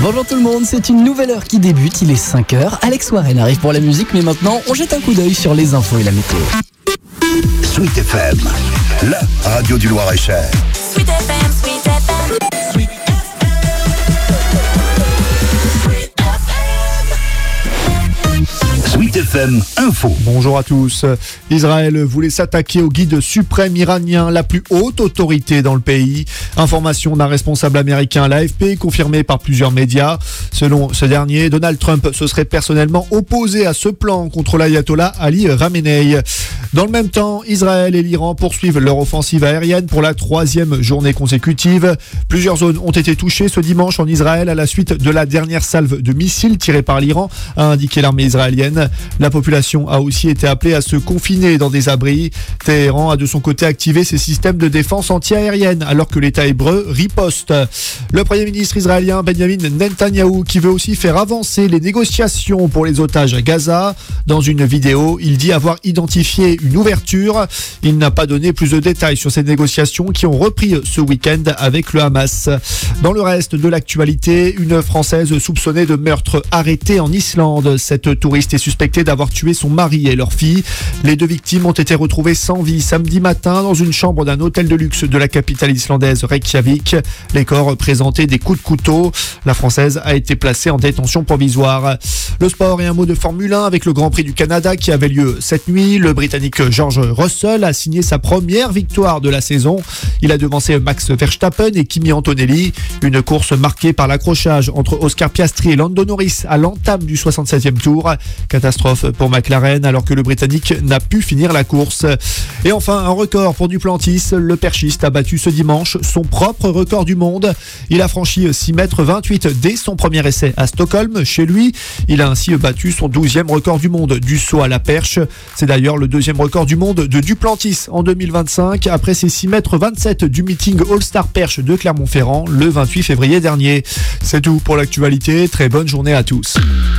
Bonjour tout le monde, c'est une nouvelle heure qui débute, il est 5h. Alex Warren arrive pour la musique, mais maintenant on jette un coup d'œil sur les infos et la météo. Sweet FM, la radio du Loir-et-Cher. Sweet FM, Sweet FM. Sweet FM Info. Bonjour à tous. Israël voulait s'attaquer au guide suprême iranien, la plus haute autorité dans le pays. Information d'un responsable américain, l'AFP, confirmée par plusieurs médias. Selon ce dernier, Donald Trump se serait personnellement opposé à ce plan contre l'ayatollah Ali Khamenei. Dans le même temps, Israël et l'Iran poursuivent leur offensive aérienne pour la 3e journée consécutive. Plusieurs zones ont été touchées ce dimanche en Israël à la suite de la dernière salve de missiles tirée par l'Iran, a indiqué l'armée israélienne. La population a aussi été appelée à se confiner dans des abris. Téhéran a de son côté activé ses systèmes de défense anti-aérienne alors que l'État hébreu riposte. Le Premier ministre israélien Benjamin Netanyahou qui veut aussi faire avancer les négociations pour les otages à Gaza. Dans une vidéo, il dit avoir identifié une ouverture. Il n'a pas donné plus de détails sur ces négociations qui ont repris ce week-end avec le Hamas. Dans le reste de l'actualité, une Française soupçonnée de meurtre arrêtée en Islande. Cette touriste est suspectée d'avoir tué son mari et leur fille. Les deux victimes ont été retrouvées sans vie samedi matin dans une chambre d'un hôtel de luxe de la capitale islandaise Reykjavik. Les corps présentaient des coups de couteau. La Française a été placée en détention provisoire. Le sport et un mot de Formule 1 avec le Grand Prix du Canada qui avait lieu cette nuit. Le Britannique George Russell a signé sa première victoire de la saison. Il a devancé Max Verstappen et Kimi Antonelli. Une course marquée par l'accrochage entre Oscar Piastri et Lando Norris à l'entame du 67e tour. Catastrophe pour McLaren alors que le Britannique n'a pu finir la course. Et enfin, un record pour Duplantis. Le perchiste a battu ce dimanche son propre record du monde. Il a franchi 6,28 m dès son premier essai à Stockholm, chez lui. Il a ainsi battu son 12e record du monde du saut à la perche. C'est d'ailleurs le 2e record du monde de Duplantis en 2025 après ses 6,27 m du meeting All-Star Perche de Clermont-Ferrand le 28 février dernier. C'est tout pour l'actualité. Très bonne journée à tous.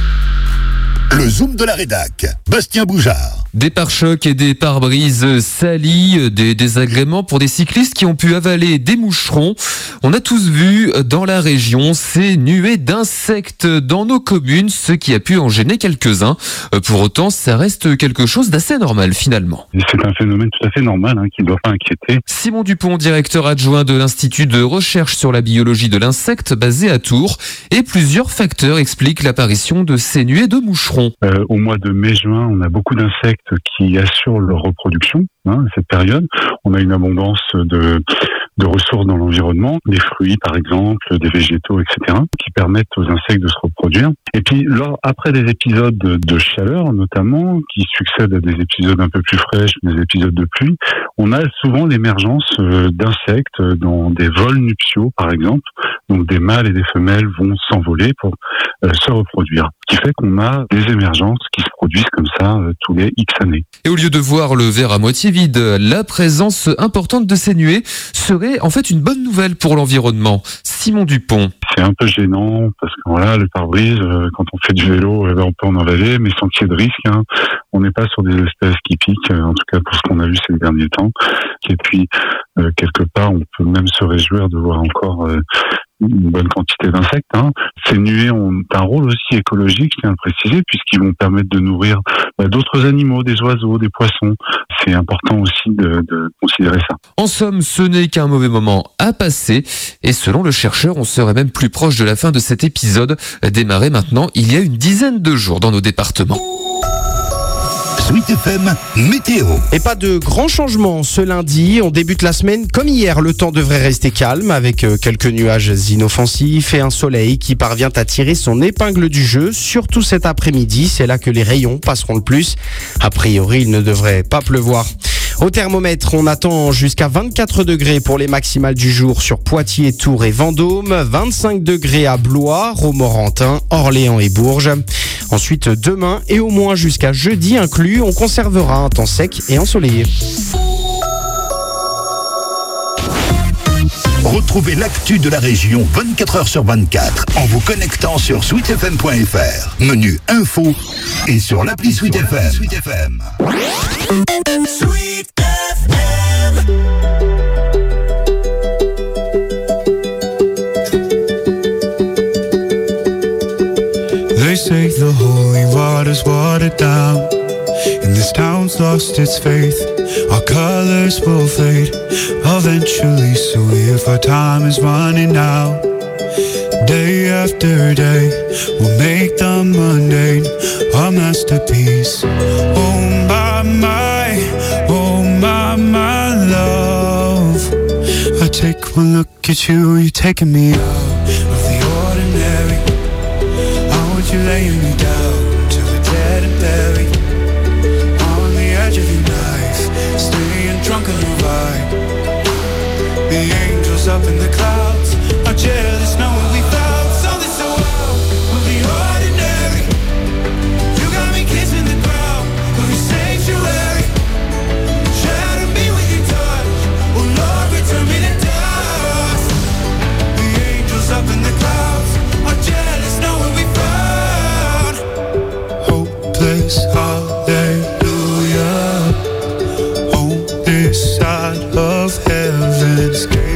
Le Zoom de la rédac, Bastien Boujard. Des pare-chocs et des pare-brises salis, des désagréments pour des cyclistes qui ont pu avaler des moucherons. On a tous vu dans la région ces nuées d'insectes dans nos communes, ce qui a pu en gêner quelques-uns. Pour autant, ça reste quelque chose d'assez normal finalement. C'est un phénomène tout à fait normal qui ne doit pas inquiéter. Simon Dupont, directeur adjoint de l'Institut de recherche sur la biologie de l'insecte basé à Tours. Et plusieurs facteurs expliquent l'apparition de ces nuées de moucherons. Au mois de mai-juin, on a beaucoup d'insectes qui assurent leur reproduction. À cette période, on a une abondance de ressources dans l'environnement, des fruits par exemple, des végétaux, etc., qui permettent aux insectes de se reproduire. Et puis, après des épisodes de chaleur, notamment, qui succèdent à des épisodes un peu plus fraîches, des épisodes de pluie, on a souvent l'émergence d'insectes dans des vols nuptiaux, par exemple. Donc, des mâles et des femelles vont s'envoler pour se reproduire. Ce qui fait qu'on a des émergences qui se produisent comme ça tous les X années. Et au lieu de voir le verre à moitié vide, la présence importante de ces nuées serait en fait une bonne nouvelle pour l'environnement. Simon Dupont. C'est un peu gênant parce que voilà, le pare-brise, quand on fait du vélo, on peut en avaler, mais sans qu'il y ait de risque. On n'est pas sur des espèces qui piquent, en tout cas pour ce qu'on a vu ces derniers temps. Et puis, quelque part, on peut même se réjouir de voir encore une bonne quantité d'insectes. Ces nuées ont un rôle aussi écologique, je tiens à le préciser, puisqu'ils vont permettre de nourrir d'autres animaux, des oiseaux, des poissons. C'est important aussi de considérer ça. En somme, ce n'est qu'un mauvais moment à passer. Et selon le chercheur, on serait même plus proche de la fin de cet épisode, démarré maintenant il y a une dizaine de jours dans nos départements. Sweet FM Météo. Et pas de grands changements ce lundi. On débute la semaine comme hier. Le temps devrait rester calme avec quelques nuages inoffensifs et un soleil qui parvient à tirer son épingle du jeu. Surtout cet après-midi, c'est là que les rayons passeront le plus. A priori, il ne devrait pas pleuvoir. Au thermomètre, on attend jusqu'à 24 degrés pour les maximales du jour sur Poitiers, Tours et Vendôme, 25 degrés à Blois, Romorantin, Orléans et Bourges. Ensuite, demain et au moins jusqu'à jeudi inclus, on conservera un temps sec et ensoleillé. Retrouvez l'actu de la région 24h sur 24 en vous connectant sur sweetfm.fr, menu info et sur l'appli Sweet FM. Sweet FM. Sweet FM. has lost its faith. Our colors will fade eventually. So if our time is running out, day after day, we'll make the mundane a masterpiece. Oh my, oh my love. I take one look at you, you're taking me out of the ordinary. I want you laying me down to the dead and buried. On the edge of your knife, staying drunk on your vibe. The angels up in the clouds are jealous knowing we found something so out of the ordinary. You got me kissing the ground of your sanctuary. Shatter me with your touch, oh Lord, return me to dust. The angels up in the clouds are jealous knowing we found hopeless hallelujah on this side of heaven's gate.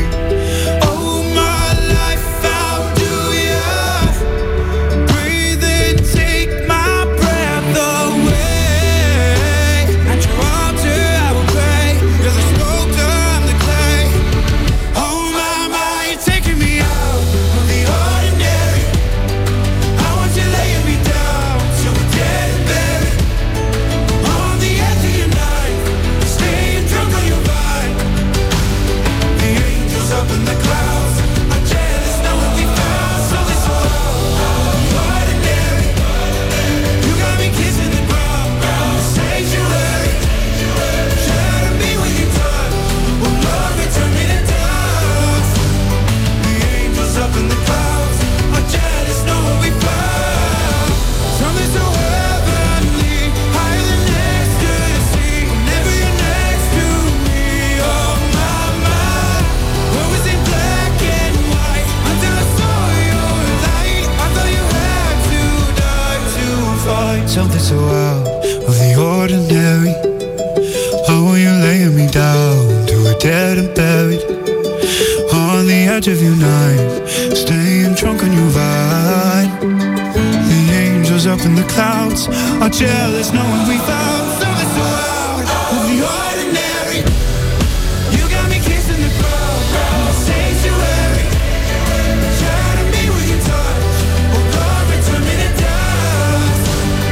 Something so out of the ordinary. How are you laying me down to a dead and buried? On the edge of your night, staying drunk on your vine. The angels up in the clouds are jealous knowing we found something so out of the ordinary. You got me kissing the ground of the sanctuary. Shatter me with your touch, oh God, return me to dust.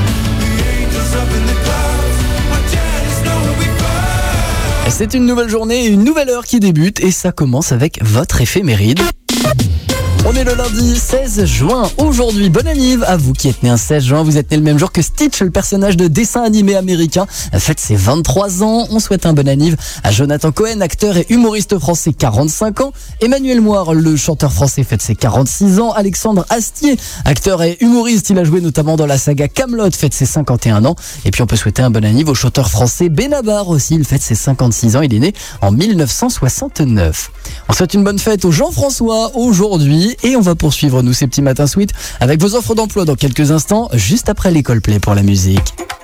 Up in the clouds, are jealous knowing we found. C'est une nouvelle journée, une nouvelle heure qui débute et ça commence avec votre éphéméride. On est le lundi 16 juin. Aujourd'hui, bonne anniv à vous qui êtes né un 16 juin. Vous êtes né le même jour que Stitch, le personnage de dessin animé américain. Fête ses 23 ans. On souhaite un bon anniv à Jonathan Cohen, acteur et humoriste français, 45 ans. Emmanuel Moir, le chanteur français, fête ses 46 ans. Alexandre Astier, acteur et humoriste. Il a joué notamment dans la saga Kaamelott, fête ses 51 ans. Et puis on peut souhaiter un bon anniv au chanteur français Benabar aussi. Il fête ses 56 ans. Il est né en 1969. On souhaite une bonne fête au Jean-François aujourd'hui. Et on va poursuivre, nous, ces petits matins sweet avec vos offres d'emploi dans quelques instants, juste après l'école Play pour la musique.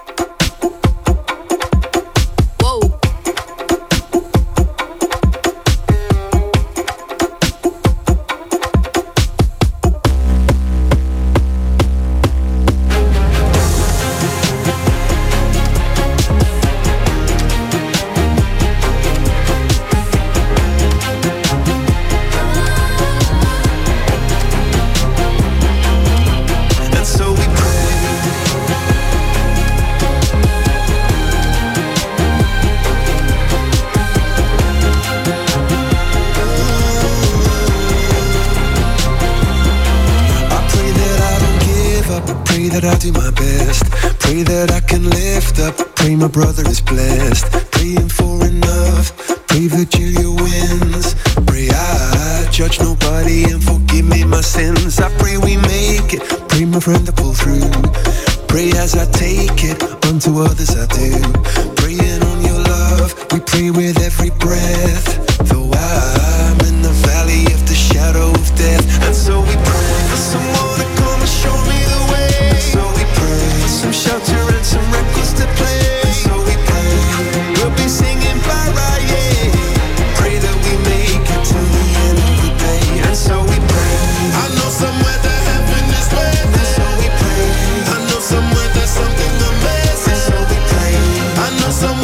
that I do my best. Pray that I can lift up. Pray my brother is blessed. Praying for enough. Pray Virgilia wins. Pray I judge nobody and forgive me my sins. I pray we make it. Pray my friend to pull through. Pray as I take it. Unto others I do. Praying on your love. We pray with every breath. Though I'm in the valley of the shadow of death. And so we pray for someone to come and show me the way. And so we pray for some shelter and some records to play. And so we pray we'll be singing Paraye. Pray that we make it to the end of the day. And so we pray. I know somewhere that heaven is waiting. And so we pray. I know somewhere there's something amazing. And so we pray. I know somewhere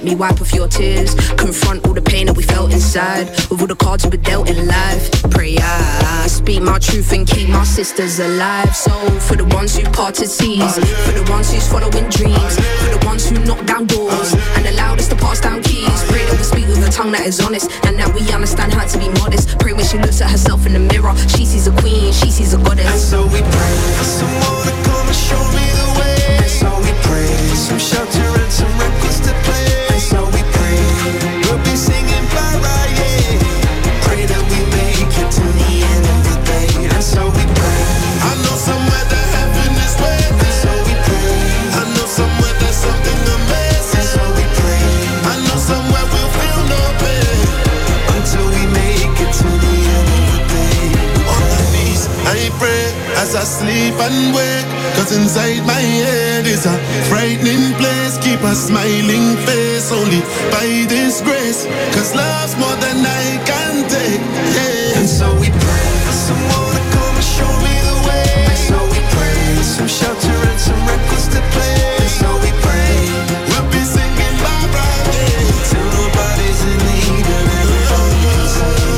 gently wipe off your tears. Confront all the pain that we felt inside. With all the cards we were dealt in life. Pray I speak my truth and keep my sisters alive. So for the ones who parted seas, for the ones who's following dreams, for the ones who knock down doors and allowed us to pass down keys. Pray that we speak with a tongue that is honest and that we understand how to be modest. Pray when she looks at herself in the mirror, she sees a queen, she sees a goddess. And so we pray for someone to come and show me the way. And so we pray some shelter and some records to play. And so we pray we'll be singing Farah, yeah. Pray that we make it to the end of the day. And so we pray. I know somewhere that heaven is waiting. And so we pray. I know somewhere there's something amazing. And so we pray. I know somewhere we'll feel no pain until we make it to the end of the day. On my knees, I pray as I sleep and wake. Cause inside my head is a frightening place. Keep a smiling face only by this grace. Cause love's more than I can take, yeah. And so we pray for someone to come and show me the way. And so we pray some shelter and some records to play. And so we pray we'll be singing Barbara, yeah. Till nobody's in need and everybody can say.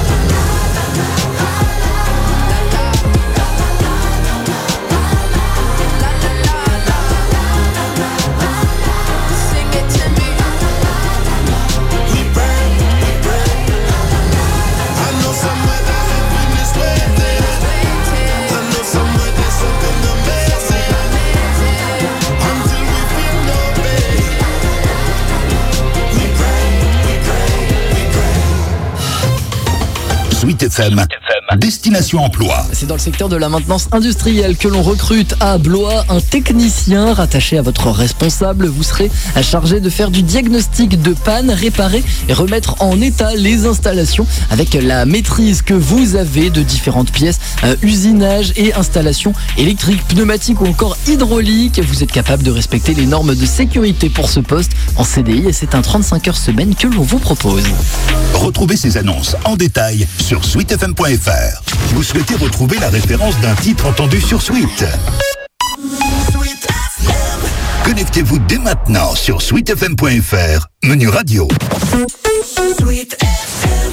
Sweet FM, Destination Emploi. C'est dans le secteur de la maintenance industrielle que l'on recrute à Blois un technicien rattaché à votre responsable. Vous serez chargé de faire du diagnostic de panne, réparer et remettre en état les installations avec la maîtrise que vous avez de différentes pièces, usinage et installations électriques, pneumatiques ou encore hydrauliques. Vous êtes capable de respecter les normes de sécurité pour ce poste en CDI et c'est un 35 heures semaine que l'on vous propose. Retrouvez ces annonces en détail sur sweetfm.fr. Vous souhaitez retrouver la référence d'un titre entendu sur Sweet? Connectez-vous dès maintenant sur sweetfm.fr, menu radio. Sweet FM.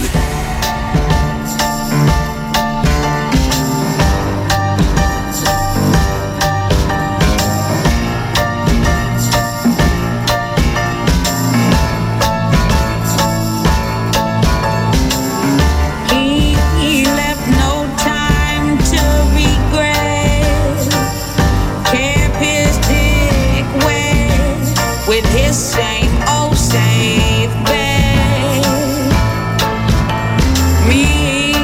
Same old safe bet. Me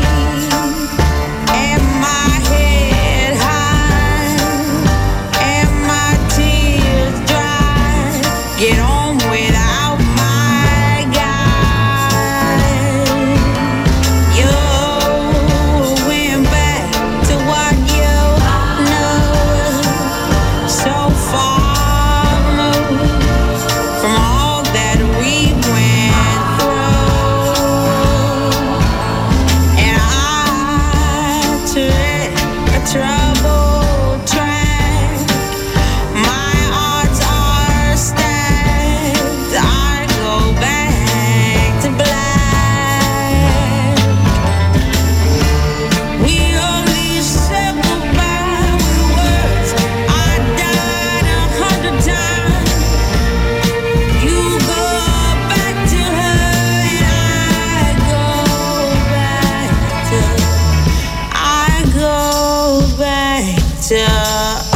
and my head high and my tears dry. Get on without my guy. You went back to what you know so far. From all that we went through, and I took a troubled track. My odds are stacked. I go back to black. We only said goodbye with words. I died 100 times. You go back to her and I go back to us.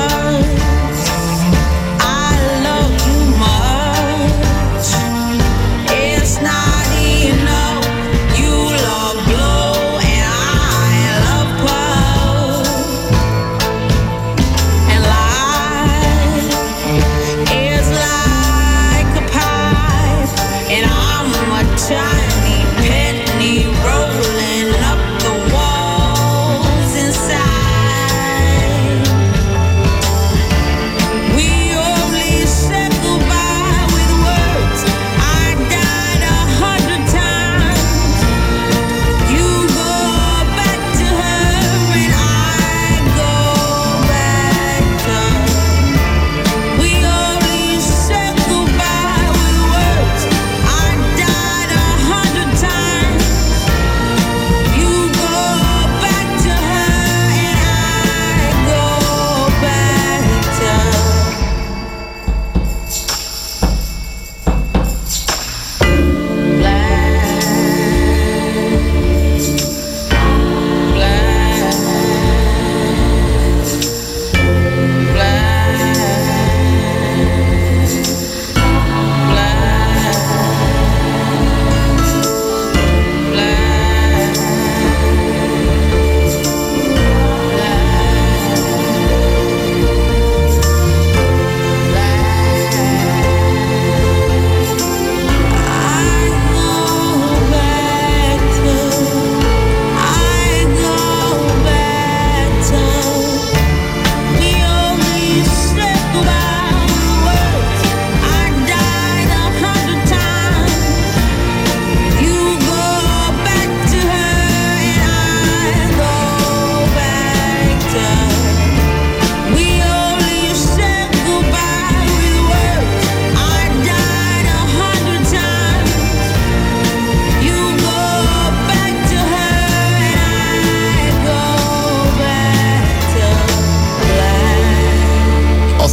I love you much. It's not enough. You love blue and I love purple. And life is like a pipe, and I'm a tiny penny rolling up the walls inside.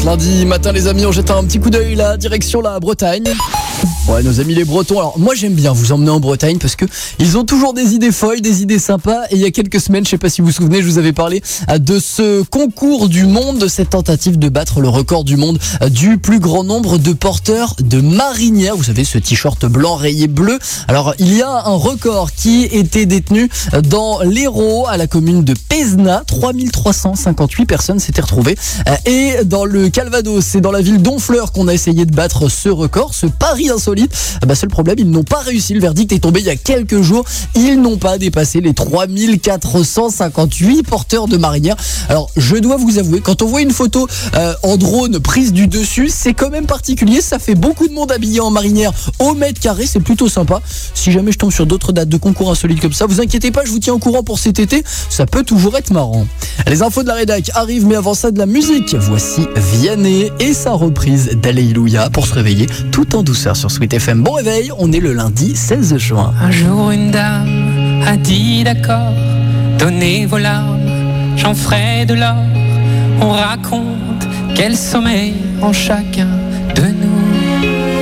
Lundi matin les amis, on jette un petit coup d'œil là, direction la Bretagne. Ouais, nos amis les Bretons. Alors moi j'aime bien vous emmener en Bretagne parce que ils ont toujours des idées folles, des idées sympas. Et il y a quelques semaines, je sais pas si vous vous souvenez, je vous avais parlé de ce concours du monde, de cette tentative de battre le record du monde du plus grand nombre de porteurs de marinières. Vous savez, ce t-shirt blanc rayé bleu. Alors il y a un record qui était détenu dans l'Hérault, à la commune de Pézenas. 3358 personnes s'étaient retrouvées. Et dans le Calvados, c'est dans la ville d'Honfleur qu'on a essayé de battre ce record, ce pari insolite. Seul problème, ils n'ont pas réussi. Le verdict est tombé il y a quelques jours. Ils n'ont pas dépassé les 3458 porteurs de marinières. Alors, je dois vous avouer, quand on voit une photo en drone prise du dessus, c'est quand même particulier. Ça fait beaucoup de monde habillé en marinière au mètre carré. C'est plutôt sympa. Si jamais je tombe sur d'autres dates de concours insolites comme ça, vous inquiétez pas, je vous tiens au courant pour cet été. Ça peut toujours être marrant. Les infos de la rédac arrivent, mais avant ça, de la musique. Voici Vianney et sa reprise d'Alléluia pour se réveiller tout en douceur sur Sweet FM. Bon réveil, on est le lundi 16 juin. Un jour une dame a dit d'accord, donnez vos larmes, j'en ferai de l'or. On raconte quel sommeil en chacun de nous.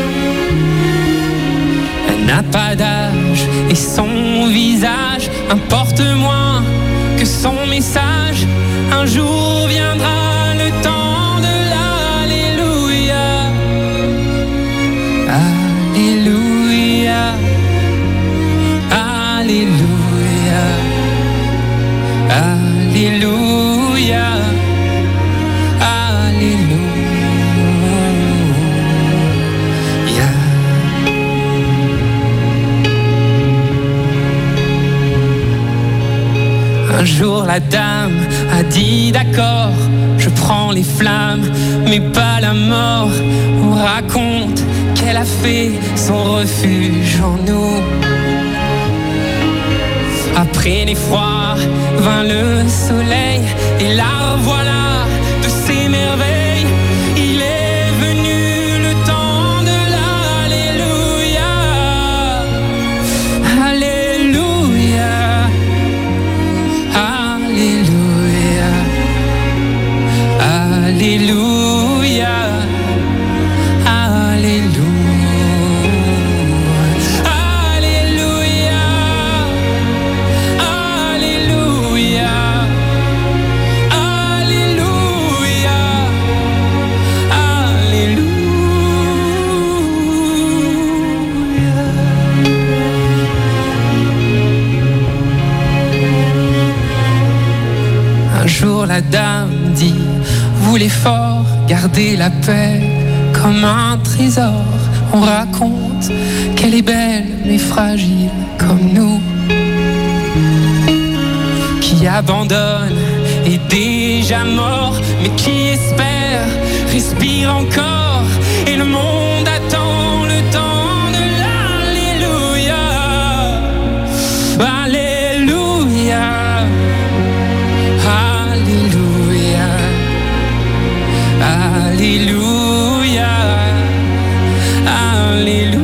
Elle n'a pas d'âge et son visage importe moins que son message. Un jour viendra le temps de l'Alléluia. Alléluia, Alléluia, Alléluia, Alléluia. Un jour la dame a dit d'accord, je prends les flammes, mais pas la mort. On raconte qu'elle a fait son refuge en nous. Après l'effroi vint le soleil, et la revoilà de ses merveilles. Il est venu le temps de l'Alléluia. Alléluia, Alléluia, Alléluia, Alléluia. Un jour la dame dit, vous les forts, gardez la paix comme un trésor. On raconte qu'elle est belle mais fragile comme nous, qui abandonne est déjà mort, mais qui espère respire encore. Et le monde attend le temps de l'Alléluia. Alléluia, Alléluia, Alléluia, Alléluia.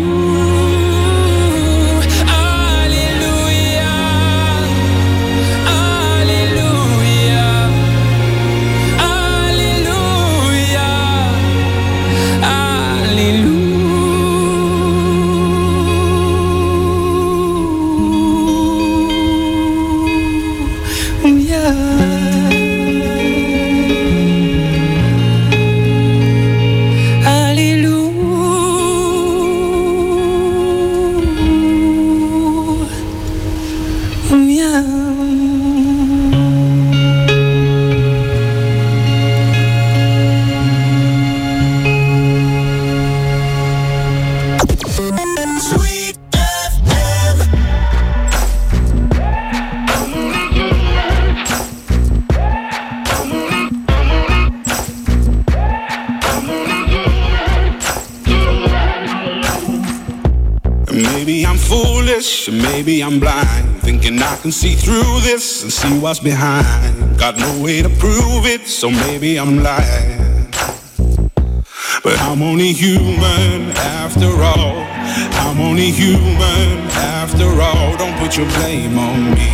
Maybe I'm foolish, maybe I'm blind, thinking I can see through this and see what's behind. Got no way to prove it, so maybe I'm lying. But I'm only human after all. I'm only human after all. Don't put your blame on me.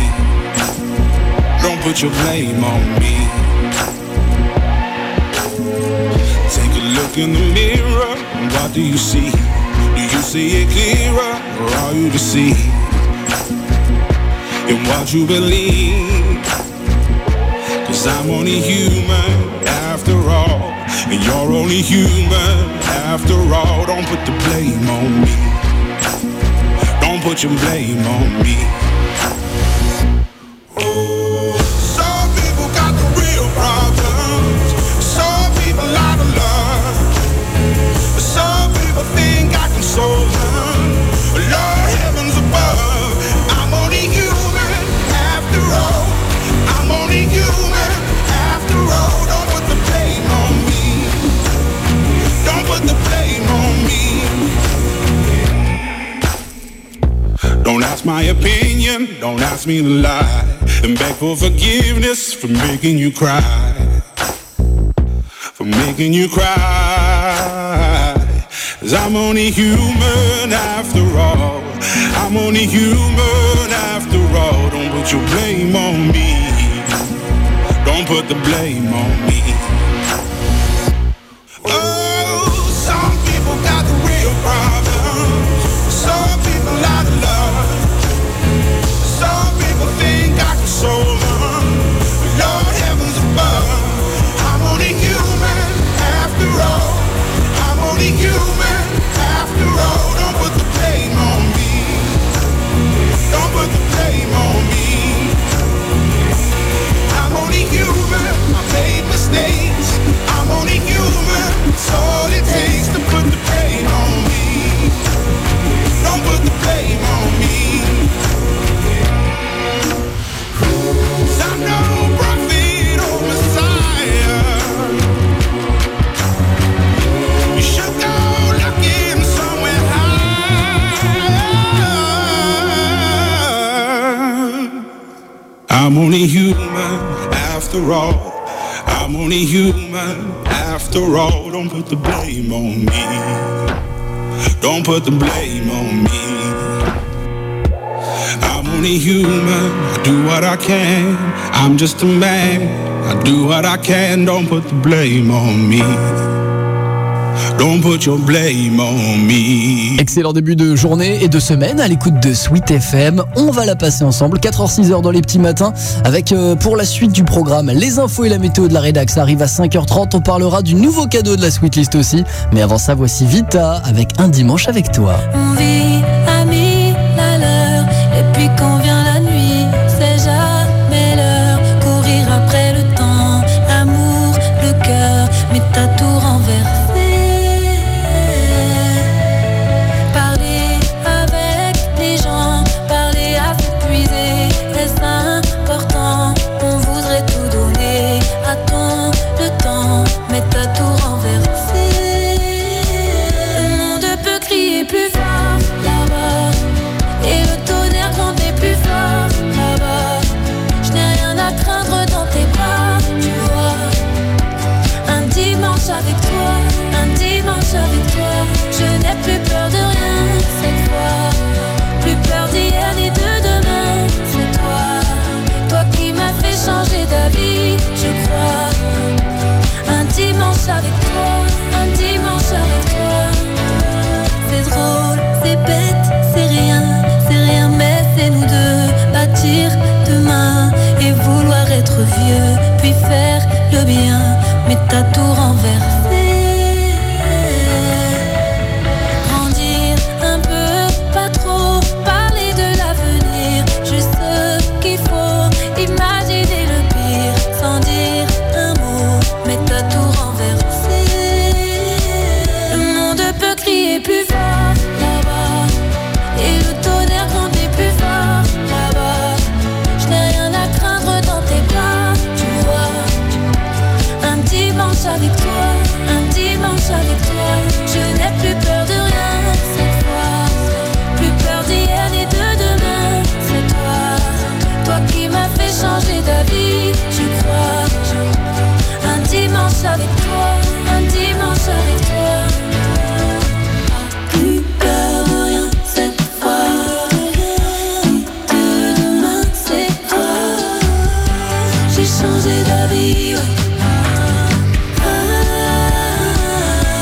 Don't put your blame on me. Take look in the mirror, what do you see? Do you see it clearer, or are you deceived in what you believe? 'Cause I'm only human after all, and you're only human after all. Don't put the blame on me. Don't put your blame on me. Some people got the real problems. Some people out of love. Some people think I can solve them. Lord, heavens above, I'm only human after all. I'm only human after all. Don't put the blame on me. Don't put the blame on me. Don't ask my opinion, don't ask me to lie, and beg for forgiveness for making you cry. For making you cry. 'Cause I'm only human after all. I'm only human after all. Don't put your blame on me. Don't put the blame on me. Oh, some people got the real problems. Some people out of love. Some people think I can solve them. Lord, heavens above, I'm only human after all. I'm only human after all. Don't put the blame on me. Don't put the blame on me. I'm only human, I made mistakes. I'm only human, it's all it takes to put the blame on me. Don't put the blame on me. 'Cause I'm no prophet or Messiah. You should go looking somewhere high. I'm only human after all. I'm only human after all. Don't put the blame on me. Don't put the blame on me. I'm only human, I do what I can. I'm just a man, I do what I can. Don't put the blame on me. Don't put your blame on me. Excellent début de journée et de semaine à l'écoute de Sweet FM. On va la passer ensemble, 4h-6h dans les petits matins, avec pour la suite du programme les infos et la météo de la rédac. Ça arrive à 5h30, on parlera du nouveau cadeau de la Sweetlist aussi. Mais avant ça, voici Vita avec Un dimanche avec toi. On vit à 1000 à l'heure, et puis quand vient la nuit, c'est jamais l'heure. Courir après le temps, l'amour, le cœur, mais t'as tout renversé. Parler avec les gens, parler à s'épuiser, est-ce important? On voudrait tout donner à ton le temps, mais t'as tout renversé. Le monde peut crier plus fort là-bas, et le tonnerre gronder plus fort là-bas. Je n'ai rien à craindre dans tes bras, tu vois. Un dimanche avec toi, un dimanche avec toi. Je n'ai plus peur de rien cette fois. Plus peur d'hier ni de demain, c'est toi. Toi qui m'as fait changer d'avis, je crois. Un dimanche avec toi, un dimanche avec toi. C'est drôle, c'est bête, c'est rien, mais c'est nous deux. Bâtir demain et vouloir être vieux, puis faire le bien, mais t'as tout renversé. Grandir un peu, pas trop, parler de l'avenir, juste ce qu'il faut, imaginer le pire, sans dire un mot, mais t'as tout renversé. Le monde peut crier plus fort là-bas, et le tonnerre gronder plus fort là-bas. Je n'ai rien à craindre dans tes bras, tu vois. Un dimanche avec toi, un dimanche avec toi. Je n'ai plus peur de rien cette fois. Plus peur d'hier ni de demain, c'est toi. Toi qui m'as fait changer d'avis, je crois. Un dimanche avec toi, un dimanche avec toi. Plus peur de rien cette fois. De demain, c'est toi. J'ai changé d'avis, ouais.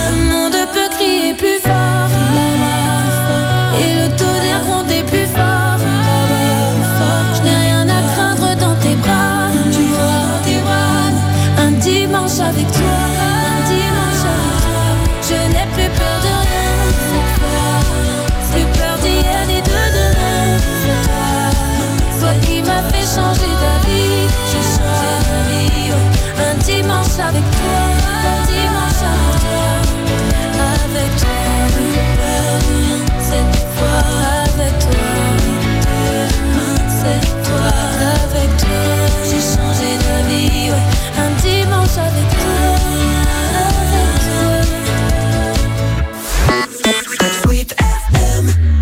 avec toi, un dimanche avec toi. Je n'ai plus peur de rien, c'est toi. Plus peur d'hier ni de demain, c'est toi. Toi qui m'as fait changer d'avis, j'ai changé de vie. Un dimanche avec toi, un dimanche avec toi. Avec toi, plus peur de rien, c'est toi. Avec toi, c'est toi. Avec toi, j'ai changé de vie. Un dimanche avec toi. Sweet FM.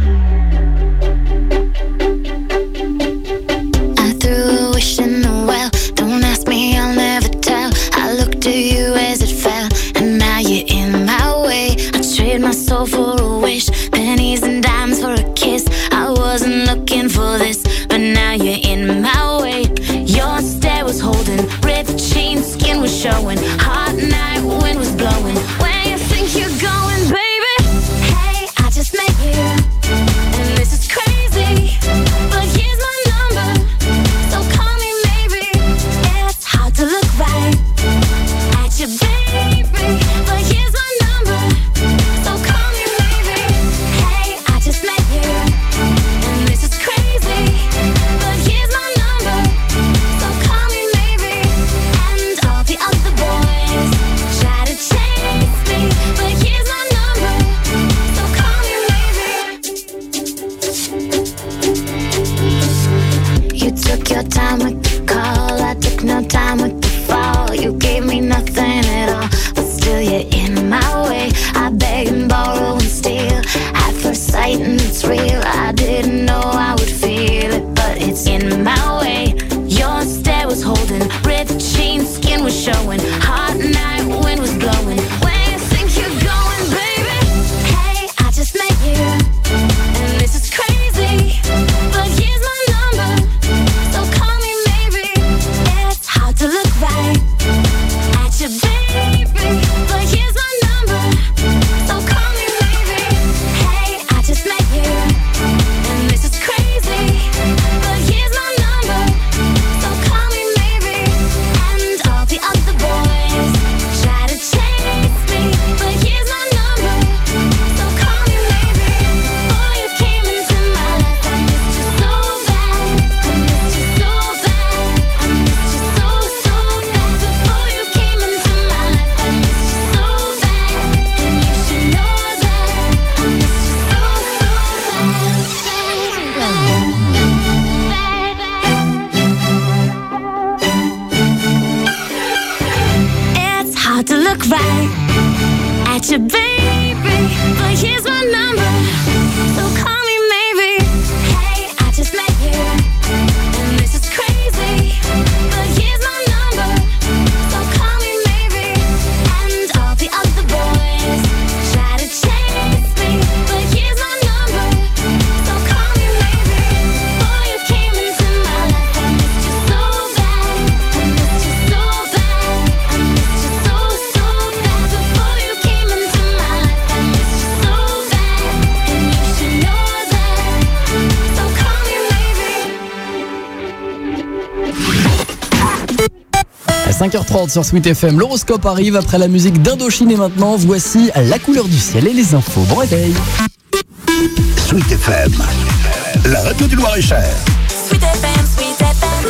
I threw a wish in the well. Don't ask me, I'll never tell. I looked at you as it fell, and now you're in my way. I trade my soul for a wish, pennies and dimes for a kiss. I wasn't looking for this, but now you're in my way. Your stare was holding, ripped jeans, skin was showing. Hot night, wind was blowing. Where you think you're going, baby? Hey, I just met you, and this is crazy, but here's my number, so call me maybe. It's hard to look right at you, baby, but here's my number, so call me maybe. Hey, I just met you, and this is crazy, but here's my number, so call me maybe. And all the other boys try to chase me, but here's my number, so call me maybe. You took your time with the call, I took no time with the fall. You gave me nothing at all, but still you're in my way. I beg and borrow and steal at first sight, and it's real. I didn't know I would feel it, but it's in my way. Your stare was holding, ripped jeans, skin was showing. Hot night, wind was blowing. Where you think you're going, baby? Hey, I just met you, and this is crazy, but here's my number, so call me maybe. It's hard to look right at you, baby, but here's my number, so call me maybe. Hey, I just met you, and this is crazy, but here's my number, so call me maybe. And all the other boys try to chase me, but here's my number, so call me maybe. Before you came into my life, I missed you so bad. I missed you so bad. I missed you so, so bad. Before you came into my life, I missed you so bad. And you should know that I missed you so, It's hard to look right at you, baby, but here's my number, so call me maybe. Hey, I just met you, and this is crazy, but here's my number, so call me maybe. And all the other boys try to chase me, but here's my number, so call me maybe. Before you came into my life, I missed you so bad. I missed you so bad. I missed you so, so bad. Before you came into my life, I missed you so bad. And you should know that, so call me maybe. À 5h30 sur Sweet FM, l'horoscope arrive après la musique d'Indochine et maintenant, voici la couleur du ciel et les infos. Bon réveil. Sweet FM, la radio du Loir-et-Cher. Sweet FM, Sweet FM.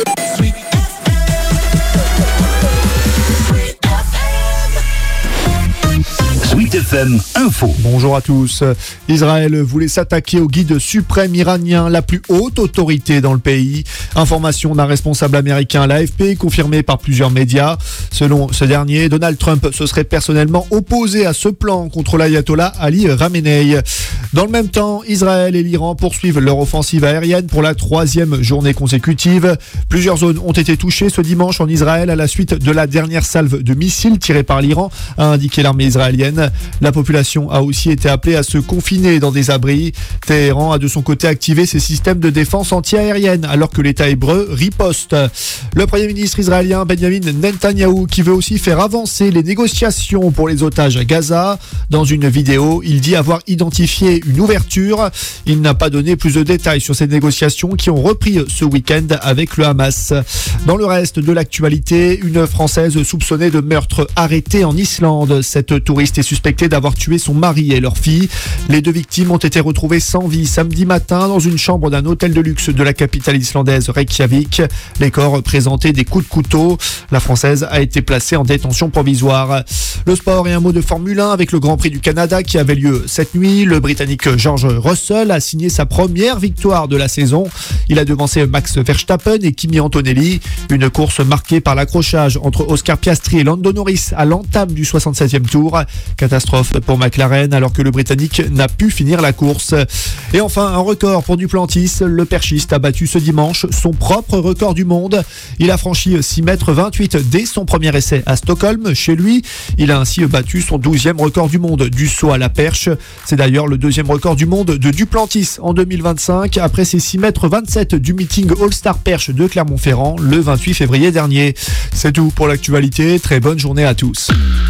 Sweet FM Info. Bonjour à tous. Israël voulait s'attaquer au guide suprême iranien, la plus haute autorité dans le pays. Information d'un responsable américain, l'AFP, confirmée par plusieurs médias. Selon ce dernier, Donald Trump se serait personnellement opposé à ce plan contre l'ayatollah Ali Khamenei. Dans le même temps, Israël et l'Iran poursuivent leur offensive aérienne pour la 3e journée consécutive. Plusieurs zones ont été touchées ce dimanche en Israël à la suite de la dernière salve de missiles tirée par l'Iran, a indiqué l'armée israélienne. La population a aussi été appelée à se confiner dans des abris. Téhéran a de son côté activé ses systèmes de défense anti-aérienne alors que l'État hébreu riposte. Le Premier ministre israélien Benjamin Netanyahou qui veut aussi faire avancer les négociations pour les otages à Gaza. Dans une vidéo, il dit avoir identifié une ouverture. Il n'a pas donné plus de détails sur ces négociations qui ont repris ce week-end avec le Hamas. Dans le reste de l'actualité, une Française soupçonnée de meurtre arrêtée en Islande. Cette touriste est suspectée d'avoir tué son mari et leur fille. Les deux victimes ont été retrouvées sans vie samedi matin dans une chambre d'un hôtel de luxe de la capitale islandaise Reykjavik. Les corps présentaient des coups de couteau. La Française a été placée en détention provisoire. Le sport et un mot de Formule 1 avec le Grand Prix du Canada qui avait lieu cette nuit. Le Britannique George Russell a signé sa première victoire de la saison. Il a devancé Max Verstappen et Kimi Antonelli. Une course marquée par l'accrochage entre Oscar Piastri et Lando Norris à l'entame du 67e tour. Catastrophe pour McLaren alors que le Britannique n'a pu finir la course. Et enfin, un record pour Duplantis. Le perchiste a battu ce dimanche son propre record du monde. Il a franchi 6,28 m dès son premier essai à Stockholm, chez lui. Il a ainsi battu son 12e record du monde du saut à la perche. C'est d'ailleurs le deuxième record du monde de Duplantis en 2025 après ses 6,27 m du meeting All-Star Perche de Clermont-Ferrand le 28 février dernier. C'est tout pour l'actualité. Très bonne journée à tous.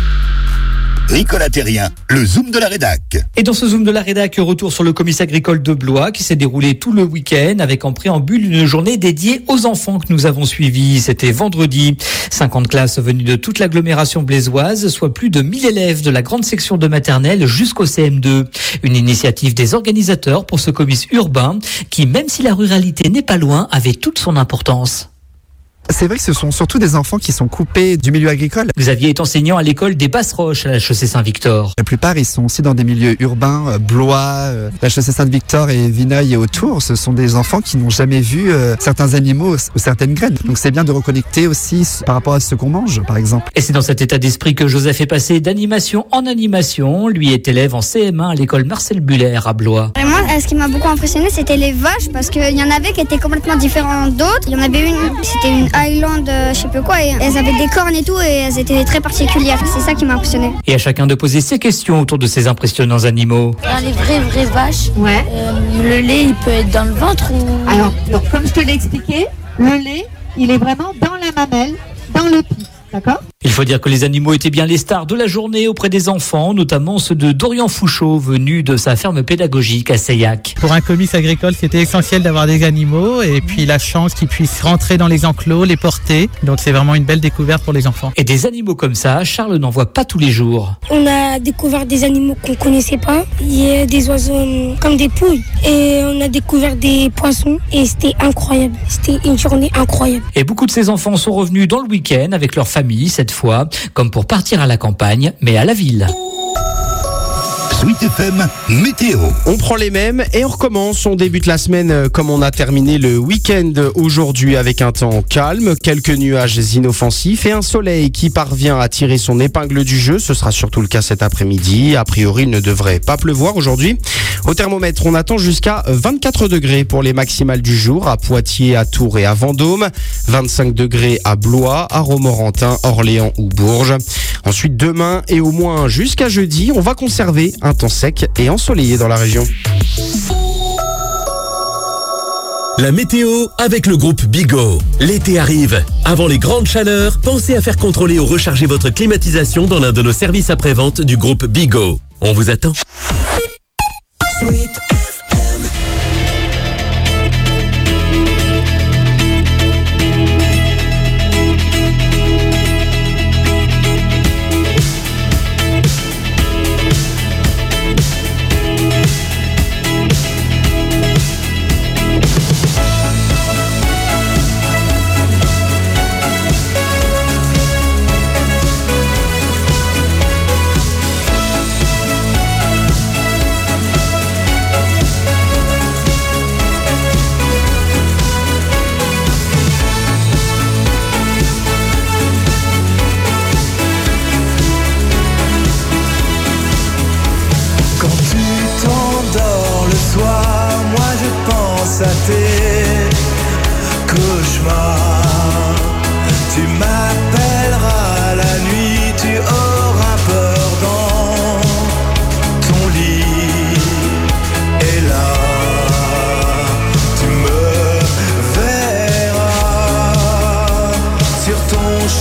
Nicolas Terrien, le Zoom de la Rédac. Et dans ce Zoom de la Rédac, retour sur le comice agricole de Blois qui s'est déroulé tout le week-end avec en préambule une journée dédiée aux enfants que nous avons suivis. C'était vendredi. 50 classes venues de toute l'agglomération blésoise, soit plus de 1000 élèves de la grande section de maternelle jusqu'au CM2. Une initiative des organisateurs pour ce comice urbain qui, même si la ruralité n'est pas loin, avait toute son importance. C'est vrai que ce sont surtout des enfants qui sont coupés du milieu agricole. Xavier est enseignant à l'école des Basses-Roches à la chaussée Saint-Victor. La plupart, ils sont aussi dans des milieux urbains, Blois, la chaussée Saint-Victor et Vineuil et autour. Ce sont des enfants qui n'ont jamais vu certains animaux ou certaines graines. Donc c'est bien de reconnecter aussi par rapport à ce qu'on mange, par exemple. Et c'est dans cet état d'esprit que Joseph est passé d'animation en animation. Lui est élève en CM1 à l'école Marcel Buller à Blois. Vraiment, ce qui m'a beaucoup impressionné, c'était les vaches parce qu'il y en avait qui étaient complètement différentes d'autres. Il y en avait une, c'était une Highland, je sais plus quoi, et elles avaient des cornes et tout, et elles étaient très particulières. C'est ça qui m'a impressionné. Et à chacun de poser ses questions autour de ces impressionnants animaux. Dans les vraies vaches, le lait, il peut être dans le ventre ou... Alors, donc, comme je te l'ai expliqué, le lait, il est vraiment dans la mamelle, dans le pis. D'accord ? Il faut dire que les animaux étaient bien les stars de la journée auprès des enfants, notamment ceux de Dorian Fouchot, venu de sa ferme pédagogique à Seillac. Pour un comice agricole, c'était essentiel d'avoir des animaux et puis la chance qu'ils puissent rentrer dans les enclos, les porter. Donc c'est vraiment une belle découverte pour les enfants. Et des animaux comme ça, Charles n'en voit pas tous les jours. On a découvert des animaux qu'on connaissait pas. Il y a des oiseaux comme des poules et on a découvert des poissons et c'était incroyable. C'était une journée incroyable. Et beaucoup de ces enfants sont revenus dans le week-end avec leur famille cette fois, comme pour partir à la campagne, mais à la ville. Sweet FM Météo. On prend les mêmes et on recommence. On débute la semaine comme on a terminé le week-end aujourd'hui avec un temps calme, quelques nuages inoffensifs et un soleil qui parvient à tirer son épingle du jeu. Ce sera surtout le cas cet après-midi. A priori, il ne devrait pas pleuvoir aujourd'hui. Au thermomètre, on attend jusqu'à 24 degrés pour les maximales du jour à Poitiers, à Tours et à Vendôme. 25 degrés à Blois, à Romorantin, Orléans ou Bourges. Ensuite, demain et au moins jusqu'à jeudi, on va conserver un temps sec et ensoleillé dans la région. La météo avec le groupe Bigot. L'été arrive. Avant les grandes chaleurs, pensez à faire contrôler ou recharger votre climatisation dans l'un de nos services après-vente du groupe Bigot. On vous attend.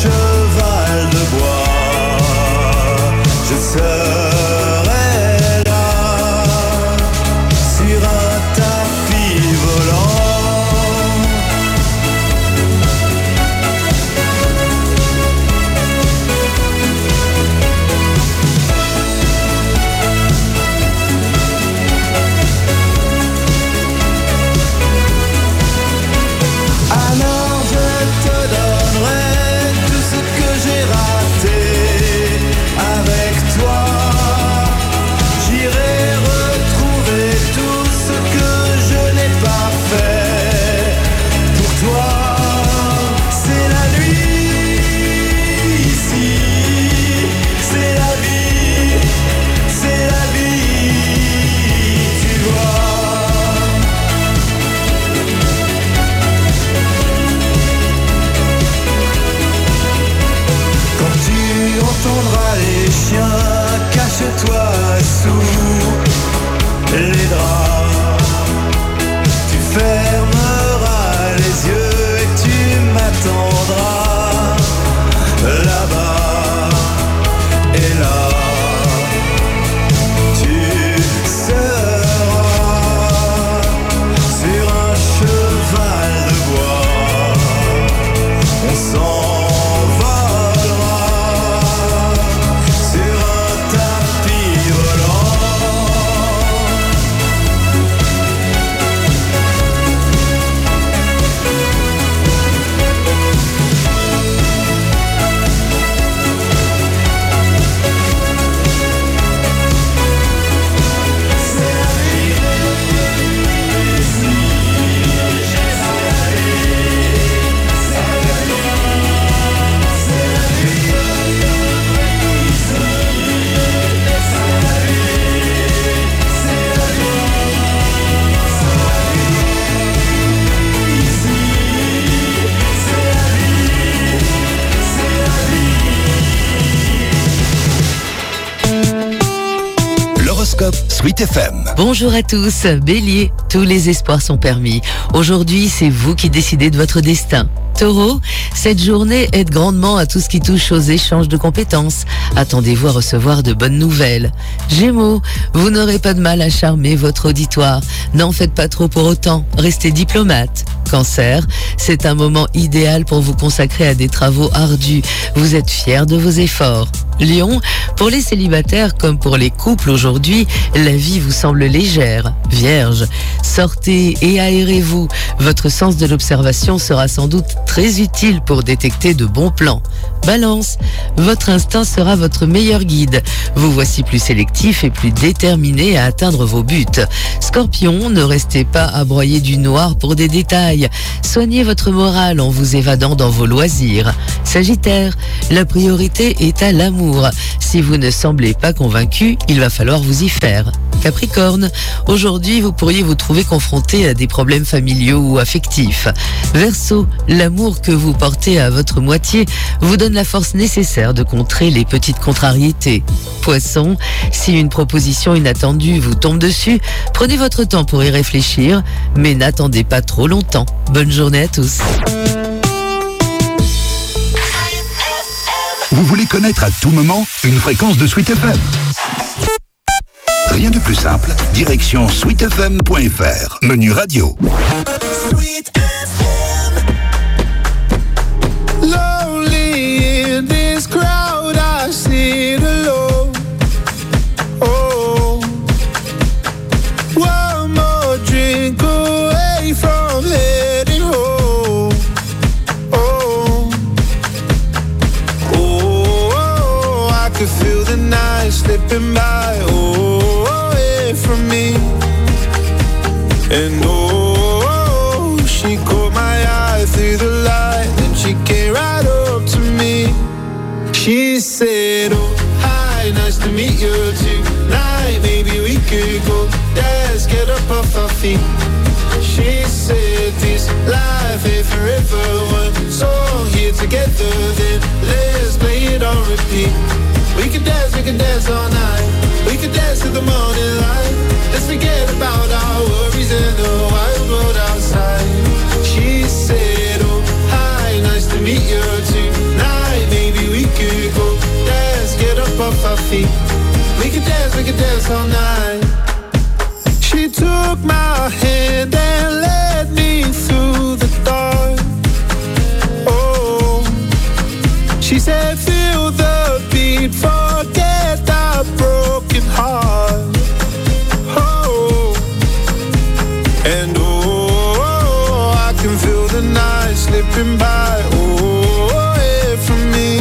cheval de bois, je serai là, sur un tapis volant. Alors je te donnerai tout ce que j'ai raté avec toi. J'irai retrouver tout ce que je n'ai pas fait pour toi. C'est la nuit ici, c'est la vie, tu vois. Quand tu entendras les chiens, cache-toi sous les draps. Tu fermeras les yeux et tu m'attendras là-bas. Et là, tu seras sur un cheval de bois. On s'envolera sur un tapis volant. L'horoscope Sweet FM. Bonjour à tous, Bélier, tous les espoirs sont permis. Aujourd'hui, c'est vous qui décidez de votre destin. Taureau, cette journée aide grandement à tout ce qui touche aux échanges de compétences. Attendez-vous à recevoir de bonnes nouvelles. Gémeaux, vous n'aurez pas de mal à charmer votre auditoire. N'en faites pas trop pour autant, restez diplomate. Cancer, c'est un moment idéal pour vous consacrer à des travaux ardus. Vous êtes fiers de vos efforts. Lion, pour les célibataires comme pour les couples aujourd'hui, la vie vous semble légère. Vierge, sortez et aérez-vous. Votre sens de l'observation sera sans doute très utile pour détecter de bons plans. Balance, votre instinct sera votre meilleur guide. Vous voici plus sélectif et plus déterminé à atteindre vos buts. Scorpion, ne restez pas à broyer du noir pour des détails. Soignez votre morale en vous évadant dans vos loisirs. Sagittaire, la priorité est à l'amour. Si vous ne semblez pas convaincu, il va falloir vous y faire. Capricorne, aujourd'hui vous pourriez vous trouver confronté à des problèmes familiaux ou affectifs. Verseau, l'amour que vous portez à votre moitié vous donne la force nécessaire de contrer les petites contrariétés. Poisson, si une proposition inattendue vous tombe dessus, prenez votre temps pour y réfléchir, mais n'attendez pas trop longtemps. Bonne journée à tous. Vous voulez connaître à tout moment une fréquence de Sweet FM? Rien de plus simple, direction sweetfm.fr, menu radio. Sweet FM. Lonely in this crowd, I sit alone. Oh, one more drink away from heading home. Oh, oh, I could feel the night slipping by. From me, and oh, she caught my eye through the light, and she came right up to me. She said, oh, hi, nice to meet you tonight. Maybe we could go dance, get up off our feet. She said, this life ain't forever. One song here together, then let's play it on repeat. We can dance all night. We could dance to the morning light. Let's forget about our worries and the wild world outside. She said, oh, hi, nice to meet you tonight. our feet. We could dance all night. She took my hand and led me through the dark. Oh, she said feel the beat, forget the broken heart. Oh, and I can feel the night slipping by. Oh, away from me.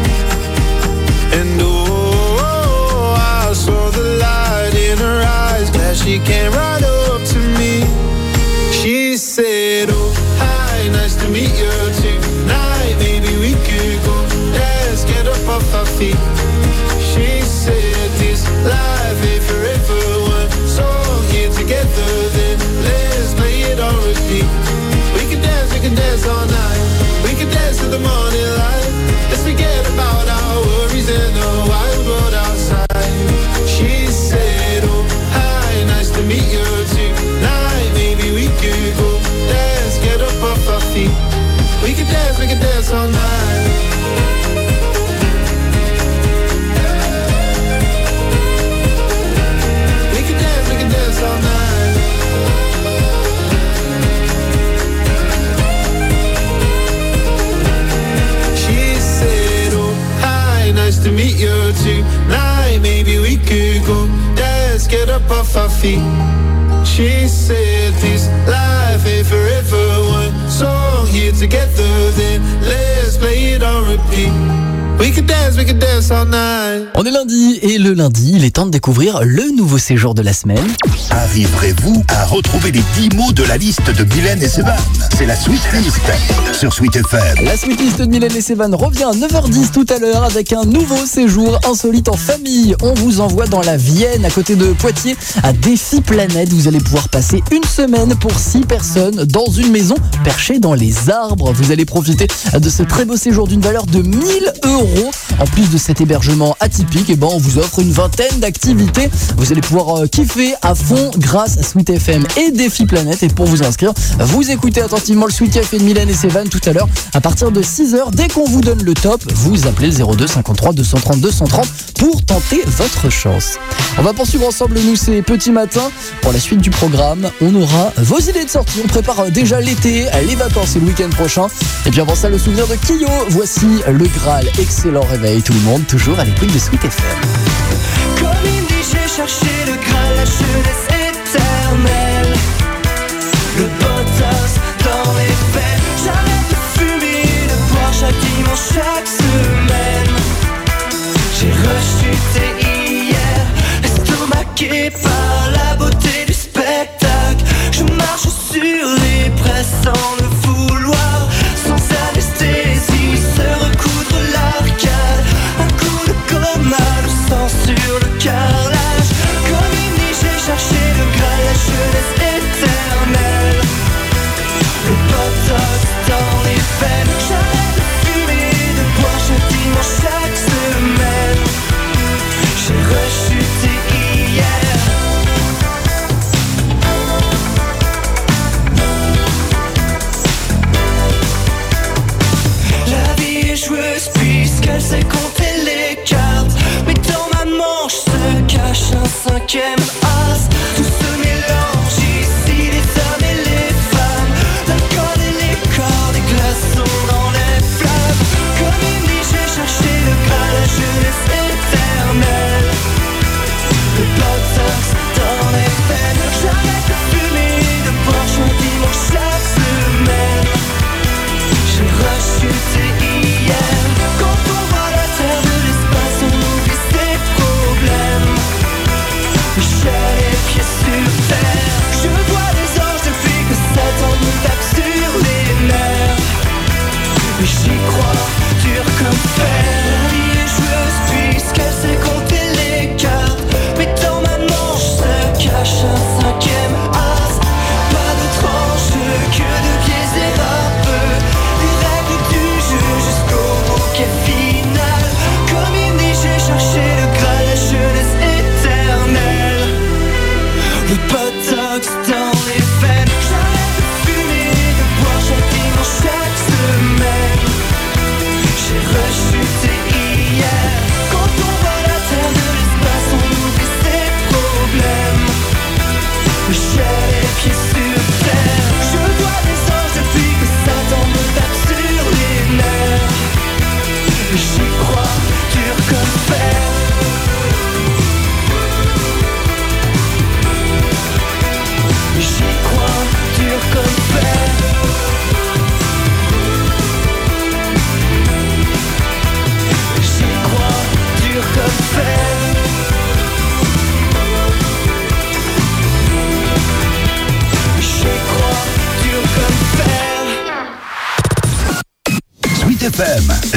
And I saw the light in her eyes. Glad she came right up to me. She said, oh, hi, nice to meet you tonight. Maybe we could go dance, get up off our feet. She said, this life ain't forever. One song here together, then let's play it on repeat. We can dance all night. We can dance to the morning light. Let's forget about our worries and the wild world outside. She said, oh, hi, nice to meet you tonight. Maybe we could go dance, get up off our feet. We can dance all night. We can dance all night. She said, oh, hi, nice to meet you tonight. Maybe we could go dance, get up off our feet. She said, this life ain't forever. One song here together, then let's play it on repeat. We can dance all night. On est lundi et le lundi, il est temps de découvrir le nouveau séjour de la semaine. Arriverez-vous à retrouver les 10 mots de la liste de Mylène et Sévan? C'est la Sweet List sur Sweet FM. La Sweet List de Mylène et Sévan revient à 9h10 tout à l'heure avec un nouveau séjour insolite en famille. On vous envoie dans la Vienne, à côté de Poitiers, à Défi Planète. Vous allez pouvoir passer une semaine pour 6 personnes dans une maison perchée dans les arbres. Vous allez profiter de ce très beau séjour d'une valeur de 1 000 €. En plus de cet hébergement atypique, on vous offre une vingtaine d'activités. Vous allez pouvoir kiffer à fond grâce à Sweet FM et Défi Planète. Et pour vous inscrire, vous écoutez attentivement le Sweet Café de Mylène et Sévan tout à l'heure à partir de 6h. Dès qu'on vous donne le top, vous appelez le 02 53 230 230 pour tenter votre chance. On va poursuivre ensemble, nous, ces petits matins. Pour la suite du programme, on aura vos idées de sortie. On prépare déjà l'été, les vacances et le week-end prochain. Et puis avant ça, le souvenir de Kyo. Voici le Graal. Excellent réveil tout le monde, toujours à l'écoute de Sweet FM. Comme il dit, j'ai cherché le Graal, la jeunesse éternelle. Le botox dans les veines. J'arrête de fumer, de boire chaque dimanche, chaque semaine. J'ai rechuté hier, estomaqué par la beauté du spectacle. Je marche sur les presses sans le vouloir, sans anesthésie, se recoudre l'arcade. Un coup de coma, le sang sur le carrelage. Comme il dit, j'ai cherché le Graal, la jeunesse éternelle. Le botox dans les veines. J'arrête de fumer, de boire chaque dimanche, chaque semaine. J'ai rechuté hier. La vie est joueuse puisqu'elle sait compter les cartes. Mais dans ma manche se cache un cinquième as. Tout se mélange ici, les hommes et les femmes. L'alcool et les corps, des glaçons dans les flammes. Comme il dit, j'ai cherché le Graal, la jeunesse éternelle. Le botox dans les veines. J'arrête de fumer, de boire chaque dimanche, chaque semaine. J'ai rechuté hier. Quand on voit la terre de l'espace, on oublie ses problèmes. Michel et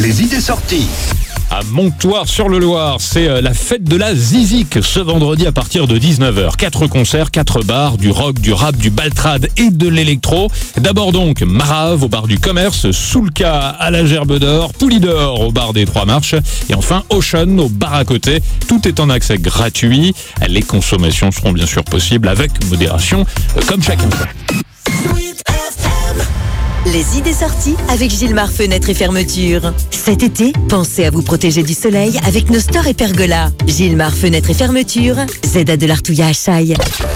les idées sorties. À Montoire-sur-le-Loir, c'est la fête de la Zizik ce vendredi à partir de 19h. 4 concerts, 4 bars, du rock, du rap, du baltrade et de l'électro. D'abord donc Marave au bar du commerce, Soulka à la Gerbe d'Or, Poulidor au bar des Trois Marches et enfin Ocean au bar à côté. Tout est en accès gratuit. Les consommations seront bien sûr possibles avec modération comme chacun peut. Les idées sorties avec Gilmar Fenêtres et Fermetures. Cet été, pensez à vous protéger du soleil avec nos stores et pergolas. Gilmar Fenêtres et Fermetures, ZA de l'Artouilla à Chaille.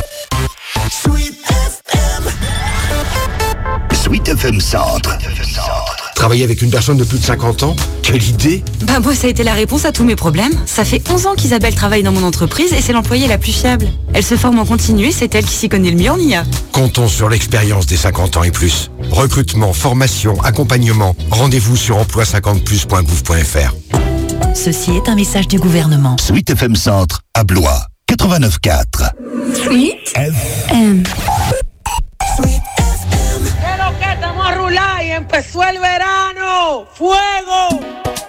Sweet FM Centre. Travailler avec une personne de plus de 50 ans? Quelle idée! Bah moi ça a été la réponse à tous mes problèmes. Ça fait 11 ans qu'Isabelle travaille dans mon entreprise et c'est l'employée la plus fiable. Elle se forme en continu et c'est elle qui s'y connaît le mieux en IA. Comptons sur l'expérience des 50 ans et plus. Recrutement, formation, accompagnement. Rendez-vous sur emploi50plus.gouv.fr. Ceci est un message du gouvernement. Sweet FM Centre à Blois, 89.4. Sweet FM. Pero que estamos a rular y empezó el verano. ¡Fuego!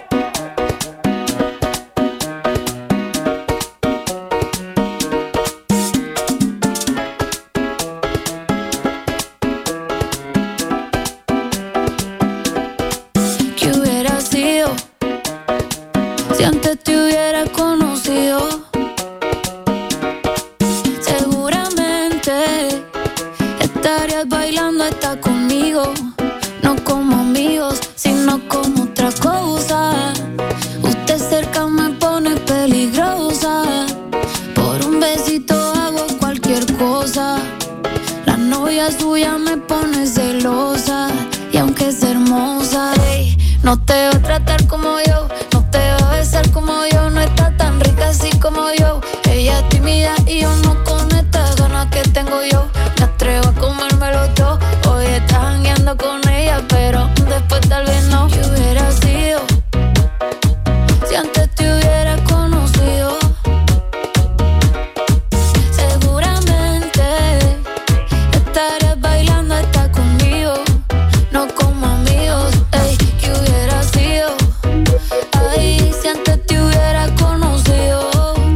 ¿Qué hubiera sido si antes te hubiera conocido? Seguramente estarías bailando hasta conmigo, no como amigos, sino como otra cosa. Usted cerca me pone peligrosa, por un besito hago cualquier cosa. La novia suya me pone celosa, y aunque es hermosa, ey, no te va a tratar como yo, no te va a besar como yo, no está tan rica así como yo. Ella es tímida y yo no con estas ganas que tengo yo. Me atrevo a comérmelo todo. Hoy estás jangueando con ella, pero después tal vez no. ¿Qué hubiera sido si antes te hubiera conocido? Seguramente estarías bailando hasta conmigo, no como amigos. Ey, ¿qué hubiera sido? Ay, si antes te hubiera conocido.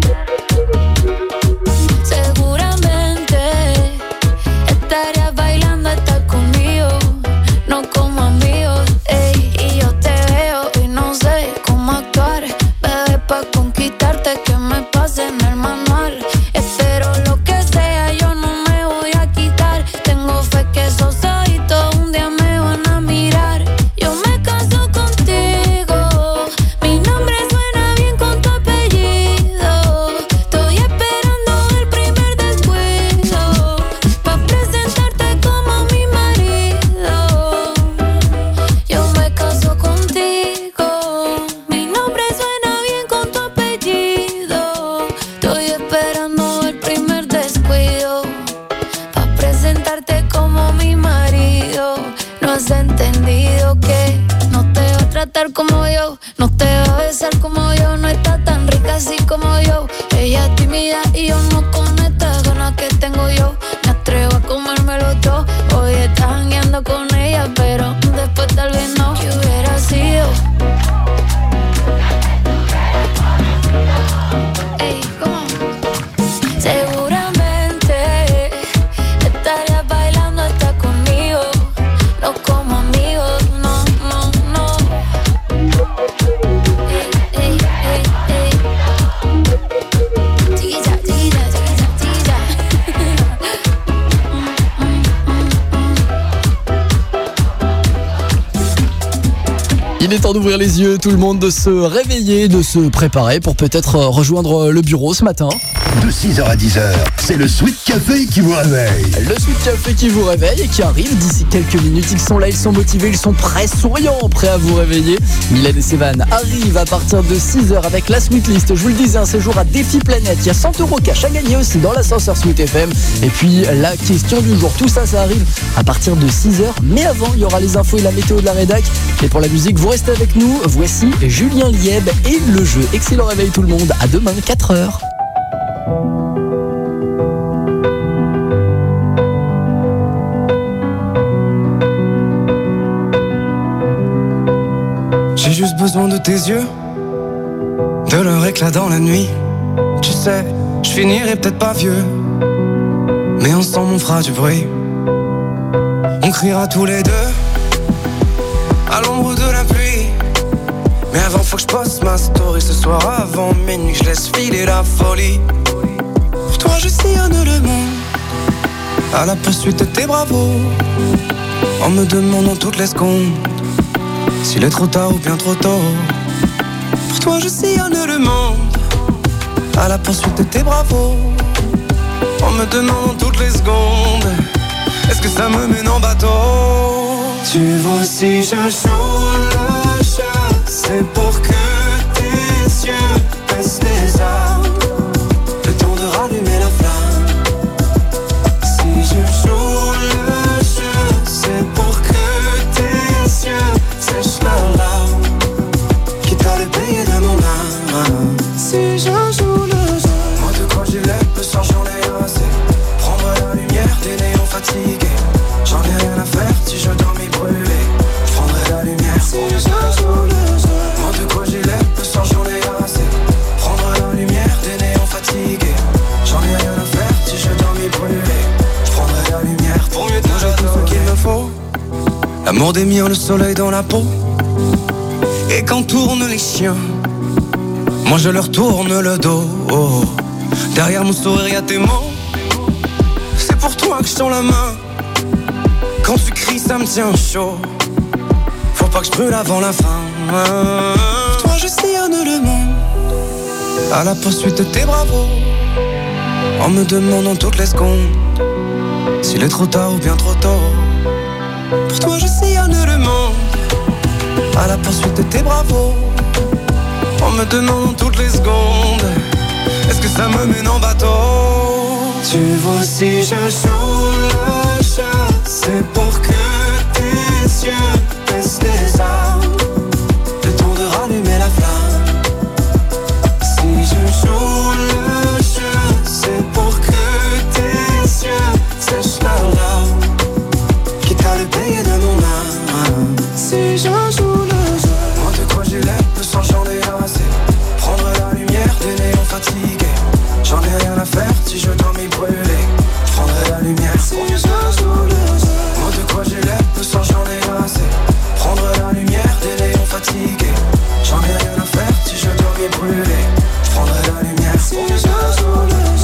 Seguramente estarías bailando hasta conmigo, no como amigos. Ey, y yo te veo y no sé cómo actuar, bebé, pa' conquistarte que me pase en el manual. Espero lo que sea, yo no me voy a quitar. Tengo fe que esos ojitos un día me van a mirar. Yo me caso contigo, mi nombre suena bien con tu apellido. Estoy esperando el primer descuido pa' presentarte como mi marido. Yo me caso contigo, mi nombre suena bien con tu apellido. Estoy esperando el primer descuido pa' presentarte como mi marido. No has entendido que no te va a tratar como yo, no te va a besar como yo, no está tan rica así como yo. Ella es tímida y yo no con estas ganas que tengo yo. Me atrevo a comérmelo todo. Hoy estás jangueando con ella, pero después tal vez no. ¿Qué hubiera sido? Ey, ¿cómo? Seguramente estarías bailando hasta conmigo, no como amigos, no, no, no. Ey, ey, ey, ey. Chiquilla, chiquilla, chiquilla, chiquilla. Il est temps d'ouvrir les yeux, tout le monde, de se réveiller, de se préparer pour peut-être rejoindre le bureau ce matin. De 6h à 10h, c'est le Sweet Café qui vous réveille. Le Sweet Café qui vous réveille et qui arrive d'ici quelques minutes. Ils sont là, ils sont motivés, ils sont prêts, souriants, prêts à vous réveiller. Mylène et Sévan arrivent à partir de 6h avec la Sweet List. Je vous le disais, un séjour à Défi Planète. Il y a 100 € cash à gagner aussi dans l'ascenseur Sweet FM. Et puis la question du jour, tout ça, ça arrive à partir de 6h. Mais avant, il y aura les infos et la météo de la rédac. Et pour la musique, vous restez avec nous. Voici Julien Lieb et le jeu. Excellent réveil tout le monde. À demain, 4h. J'ai J'ai juste besoin de tes yeux, de leur éclat dans la nuit. Tu sais, je finirai peut-être pas vieux, mais ensemble on fera du bruit. On criera tous les deux à l'ombre de la pluie. Mais avant faut que je poste ma story ce soir avant minuit, je laisse filer la folie. Pour toi je sillonne le monde à la poursuite de tes bravos, en me demandant toutes les secondes s'il est trop tard ou bien trop tôt. Pour toi je sillonne le monde à la poursuite de tes bravos, en me demandant toutes les secondes est-ce que ça me mène en bateau. Tu vois si je joue le jeu, c'est pour que tes yeux baissent les armes, le temps de rallumer la flamme. Si je joue le jeu, c'est pour que tes yeux sèchent leurs larmes, quitte à le payer de mon âme. Si je joue le jeu, moi de quoi j'ai l'air, le soir j'en ai assez. Prendre la lumière des néons fatigués, j'en ai rien à faire si je dormis brûlé. Je prendrai la lumière si je joue le jeu. Moi de quoi j'ai l'air, le soir j'en ai assez. Prendre la lumière des néons fatigués, j'en ai rien à faire si je dormis brûlé. Je prendrai la lumière pour mieux dire j'ai tout ce qu'il me faut. L'amour des miens, le soleil dans la peau. Et quand tournent les chiens, moi je leur tourne le dos. Derrière mon sourire y'a tes mots, c'est pour toi que je tends la main. Quand tu cries ça me tient chaud, faut pas que je brûle avant la fin. Pour toi je sillonne le monde à la poursuite de tes bravos, en me demandant toutes les secondes s'il est trop tard ou bien trop tôt. Pour toi je sillonne le monde à la poursuite de tes bravos, en me demandant toutes les secondes est-ce que ça me mène en bateau. Tu vois si je joue le jeu, c'est pour que tes yeux baissent les armes, le temps de rallumer la flamme. Si je joue le jeu, c'est pour que tes yeux sèchent leurs larmes, quitte à le payer de mon âme. Si je joue le jeu, moi de quoi j'ai l'air, le sang j'en ai assez. Prendre la lumière des néons fatigués, j'en ai rien à faire si je dormis brûlé. Je prendrai la lumière si je joue le jeu. Moi de quoi j'ai l'air, le sang j'en ai assez. Prendre la lumière des néons fatigués, j'en ai rien à faire si je dormis brûlé. Je prendrai la lumière si je joue le jeu.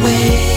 way.